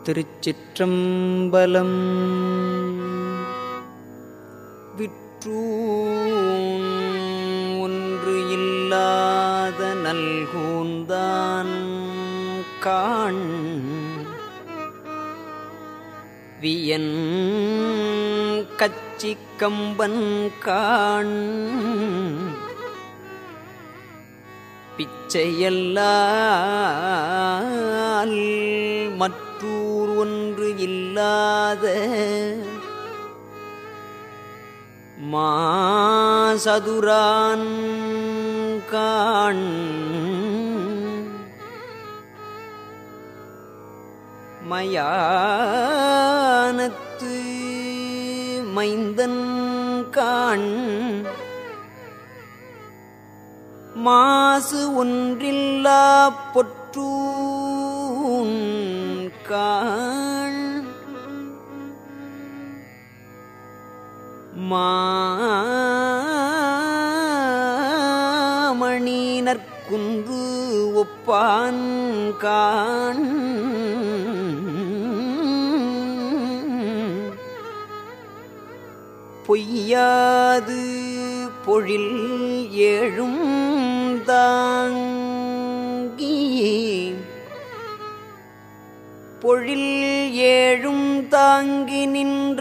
திருச்சிற்றம்பலம். விற்றூன் ஒன்று இல்லாத நல்கூந்தான் காண் வியன் கச்சி கம்பன் காண் பிச்சையல்லால் மற்றூர் ஒன்று இல்லாத மாசதுரான் காண் மயானத்து மைந்தன் காண் மாசு ஒன்றில்லா பொற்றூன் காண் மாமணி நற்குன்று ஒப்பான் காண் பொய்யாது பொழில் ஏழும் தாங்கி பொழில் ஏழும் தாங்கி நின்ற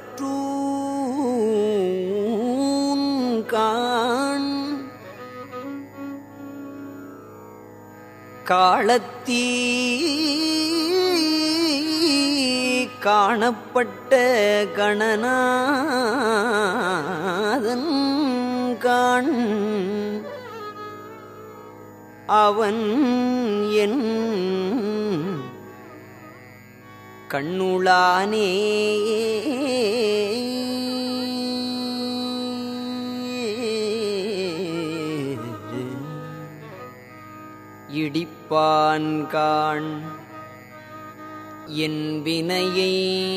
கற்றூன் காண் காலத்தீ காணப்பட்ட கணநாதன் காண் அவன் என் கண்ணுளானே இடிப்பான் காண் என் வினையை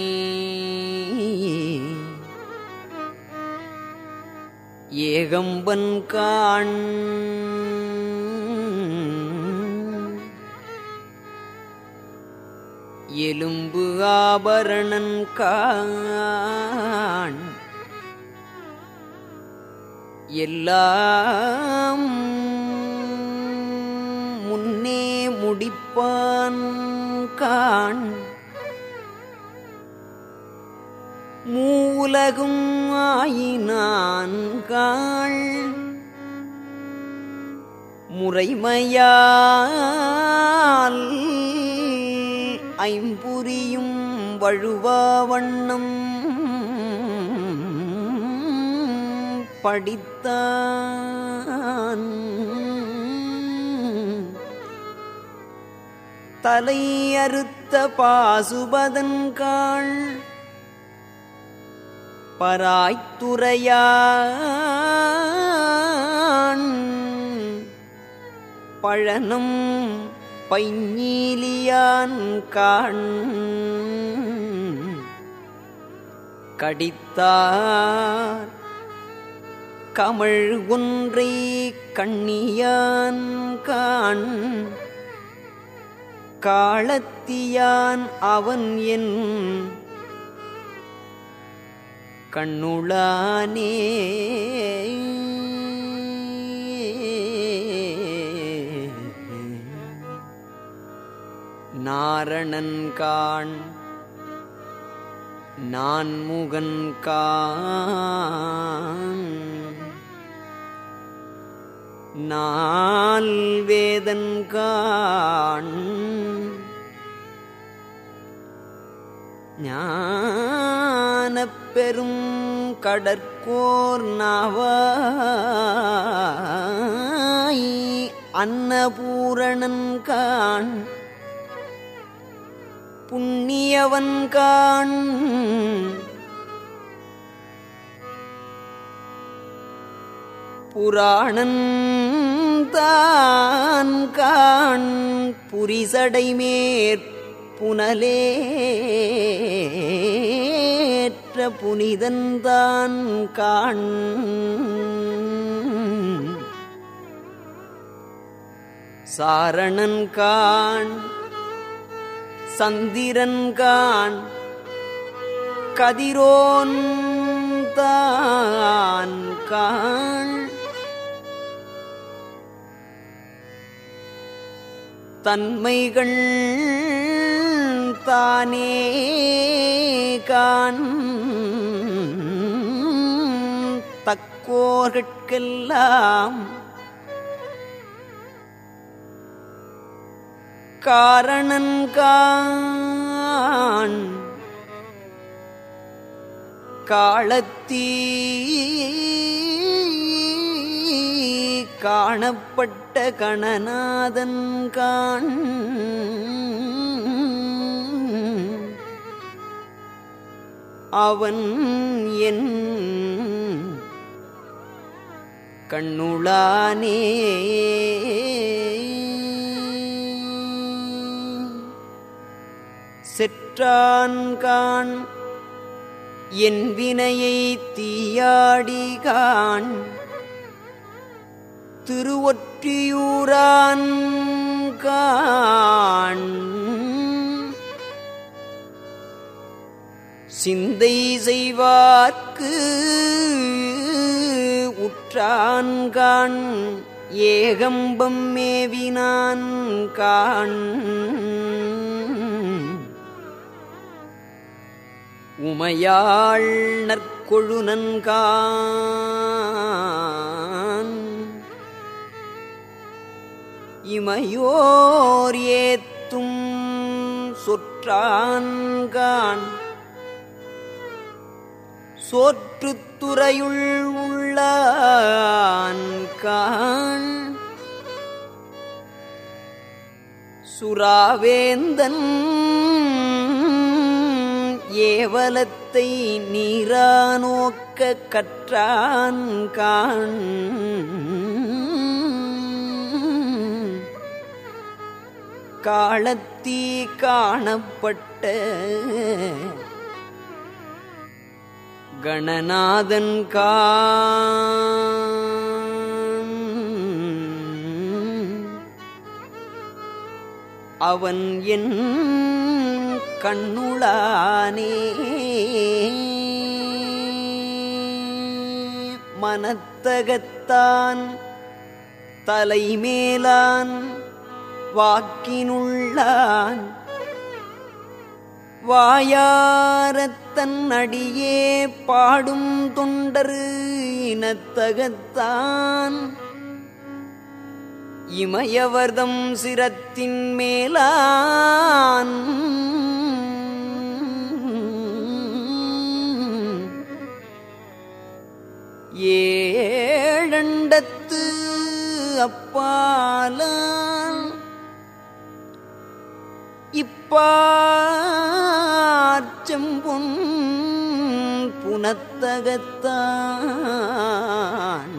ஏகம்பன் காண் எலும்பு ஆபரணன் காண் எல்லாம் முன்னே முடிப்பான் காண் மூலகும் ஆயினான் காண் முறைமையால் ஐம்புரியும் வழுவாவண்ணம் படித்தான் தலை அறுத்த பாசுபதன் காண் பராய்த்துறையான் பழனம் பைஞீலியான் காண் கடித்தார் கமழ் ஒன்றை கண்ணியான் காண் காளத்தியான் அவன் என் கண்ணுளானே நாரணன் காண் நான்முகன் காண் நால் வேதன் காண் ஞானப் பெரும் கடற்கோர் நாவாய் அன்னபூரணன் காண் புண்ணியவன் காண் புராணன் தான் காண் புரிசடை மேற் புனலேற்ற புனிதன்தான் காண் சாரணன் காண் சந்திரன்கான் கதிரோன் தான் காண் தன்மைகள் தானே காண் தக்கோர்கட்கெல்லாம் காரணன் காண் காலத்தீ காணப்பட்ட கணநாதன் காண் அவன் என் கண்ணுளானே செற்றான்கான் என் வினையை தீயாடிகான் திருவொற்றியூரான் காண் சிந்தை செய்வார்க்கு உற்றான்கான் ஏகம்பம் மேவினான் காண் உமையாள் நற்கொழுநன்கான் இமையோர் ஏத்தும் சொற்றான்கான் சோற்றுத்துறையுள் உள்ளான் காண் சுராவேந்தன் ஏவலத்தை நீரானோக்க கற்றான் காண் காலத்தீ காணப்பட்ட கணநாதன் காண் அவன் என் கண்ணுளானே மனத்தகத்தான் தலைமேலான் வாக்கினுள்ளான் வாயாரத்தன் அடியே பாடும் தொண்டரு இனத்தகத்தான் இமயவர்தம் சிரத்தின் மேலான் ஏழண்டத்து அப்பாலான் இப்பார்ச்சம்பொன் புனத்தகத்தான்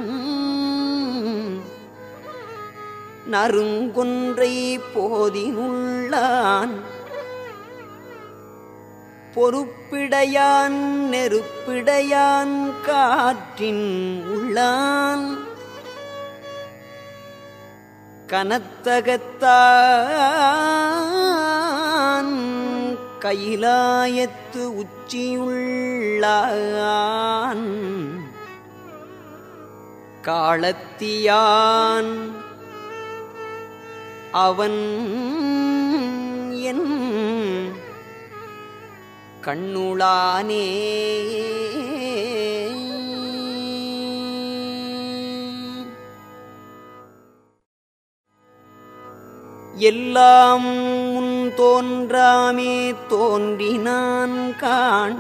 நறுங்கொன்றை போதினுள்ளான் பொறுப்பிடையான் நெருப்பிடையான் காற்றின் உள்ளான் கனத்தகத்தான் கைலாயத்து உச்சியுள்ளான் காலத்தியான் அவன் என் கண்ணுளானே எல்லாம் முன் தோன்றாமே தோன்றினான் காண்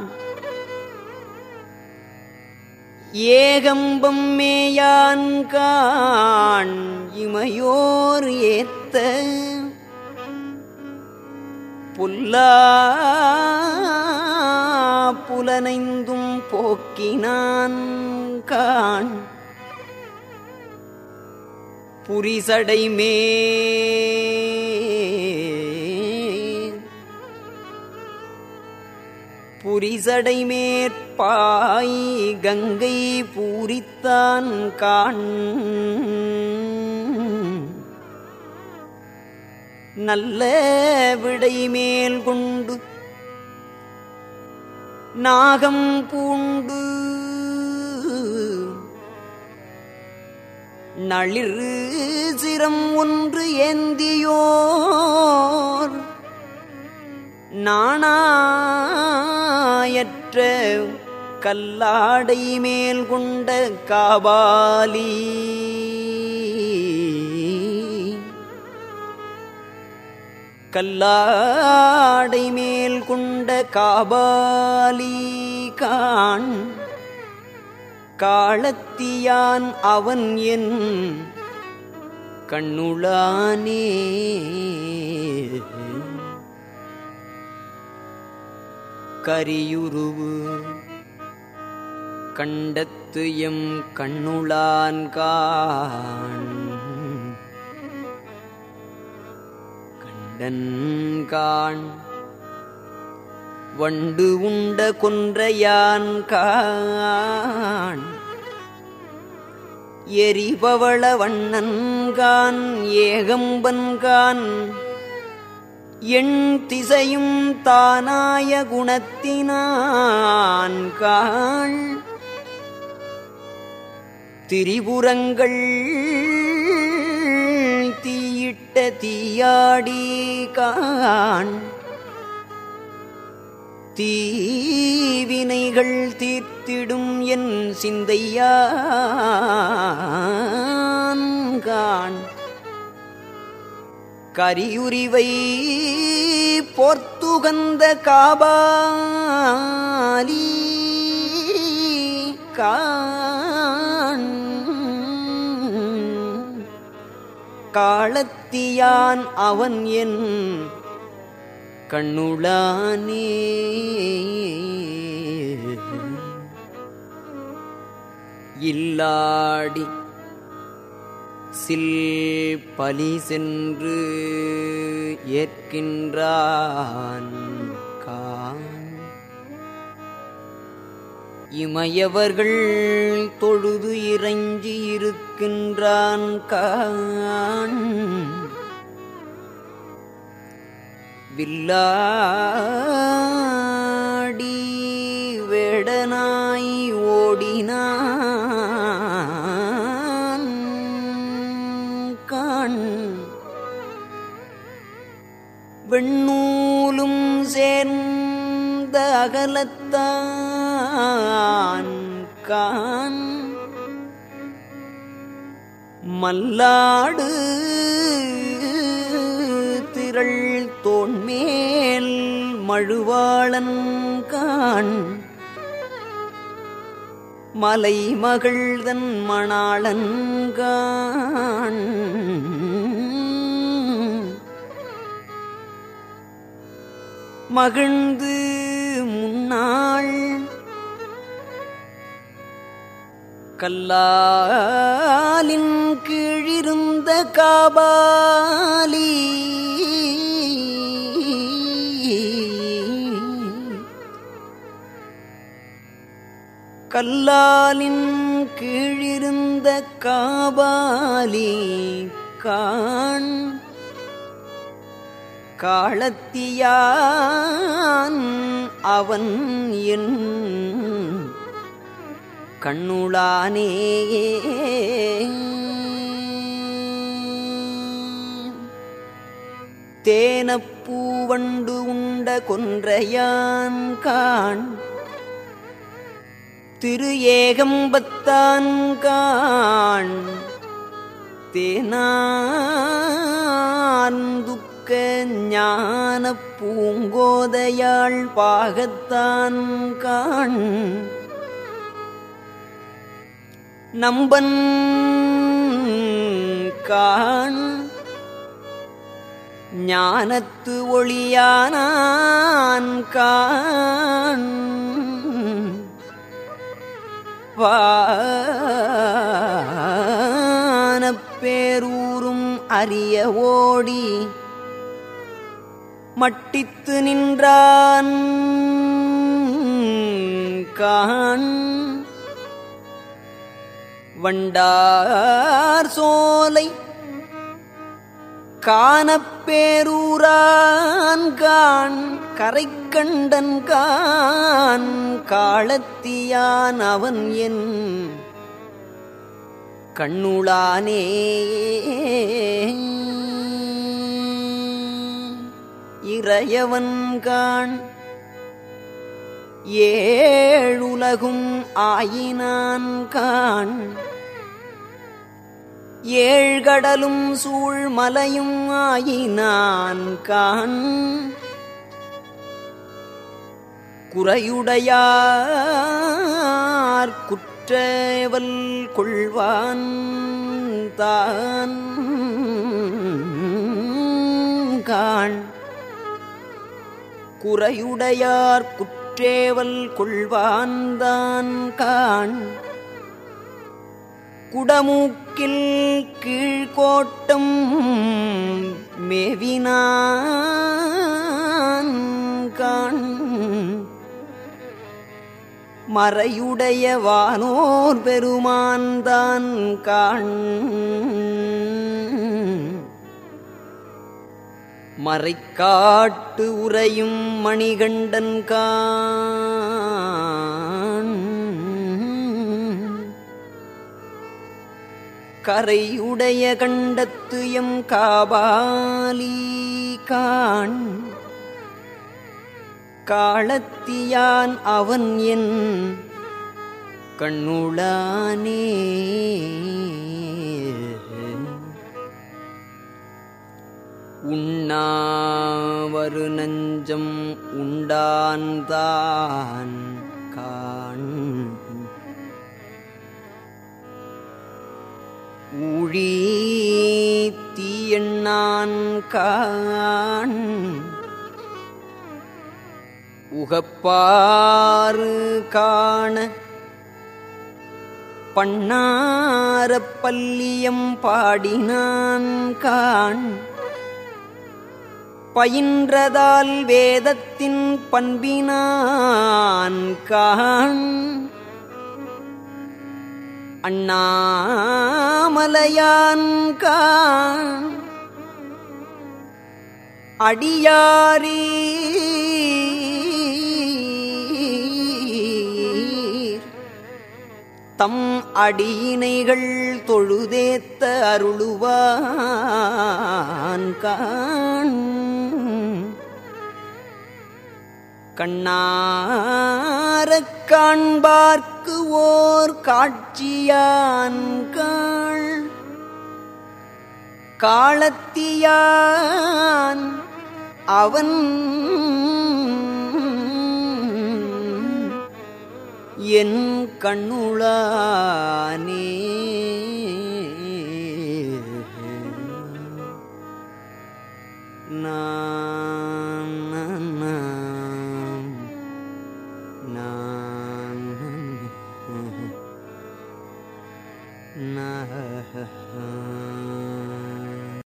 ஏகம்பம் மேயான் காண் இமையோர் ஏத்த புல்லா புலனைந்தும் போக்கினான் காண் புரிசடைமே புரிசடைமேற்பாய் கங்கை பூரித்தான் காண் நல்ல விடைமேல் கொண்டு நாகம் பூண்டு நளிர் சிரம் ஒன்று ஏந்தியோர் நாணாயற்ற கல்லாடை மேல் கொண்ட காபாலி கல்லாடை மேல் கொண்ட காபாலி காண் காளத்தியான் அவன் என் கண்ணுளானே கரியுருவு கண்டத்து எம் கண்ணுளான் காண் கண்டன் காண் வண்டு உண்ட கொன்றையான் காண் எரிபவள வண்ணன்கான் ஏகம்பன்கான் எண் திசையும் தானாய குணத்தினான் காண் திரிபுரங்கள் தீயிட்ட தீயாடி காண் தீவினைகள் தீர்த்திடும் என் சிந்தையான் காண் கரியுரிவை போர்த்துகந்த காபாலி காண் காளத்தியான் அவன் என் கண்ணுளானே இல்லாடி சில் பலி சென்று ஏற்கின்றான் காண் இமையவர்கள் தொழுது இறைஞ்சி இருக்கின்றான் காண் வில்லாடி வேடனாய் ஓடினான் காண் வெண்ணூலும் சேர்ந்த அகலத்தான் காண் மல்லாடு திரள் தோன்மேல் மழுவாளன் காண் மலை மகள்தன் மணாளன் காண் மகிழ்ந்து முன்னாள் கல்லாலின் கீழிருந்த காபாலி கல்லாலின் கீழிருந்த காபாலி காண் காளத்தியான் அவன் என் கண்ணுளானே தேனப்பூவண்டு உண்ட கொன்றையான் காண் திரு ஏகம்பத்தான் காண் தேனான் துக்க ஞான பூங்கோதையாள் பாகத்தான் காண் நம்பன் காண் ஞானத்து ஒளியானான் காண் வானப்பேரூரும் அறிய ஓடி மட்டித்து நின்றான் காண் வண்டார் சோலை காணப்பேரூரான் காண் கரைக்கண்டன் கான் காலத்தியான் அவன் என் கண்ணுளானே இறையவன் காண் ஏழுலகும் ஆயினான் காண் ஏழ்கடலும் சூழ்மலையும் ஆயினான் காண் குறையுடையார் குற்றவல் கொள்வான் தான் காண் குறையுடையார் குற்றேவல் கொள்வான்தான் காண் குடமூக்கில் கீழ்கோட்டம் மேவினான் காண் மறையுடைய வானோர் பெருமான்தான் காண் மறைக்காட்டு உறையும் மணிகண்டன் காண் கரையுடைய கண்டத்து எம் காபாலி காண் காலத்தியான் அவன் என் கண்ணுளானே உண்ணாவரு நஞ்சம் உண்டான்தான் காண் ஊழி தீயண்ணான் காண் உகப்பாறு காண பண்ணாரப் பல்லியம் பாடினான் காண் பயின்றதால் வேதத்தின் பண்பினான் காண் அண்ணாமலையான் காண் அடியாரீ தம் அடியினைகள் தொழுதேத்த அருளுவான் காண் கண்ணாரக் காண்பார்க்கு ஓர் காட்சியான் காள் காலத்தியான் அவன் என் கண்ணுளானே நான்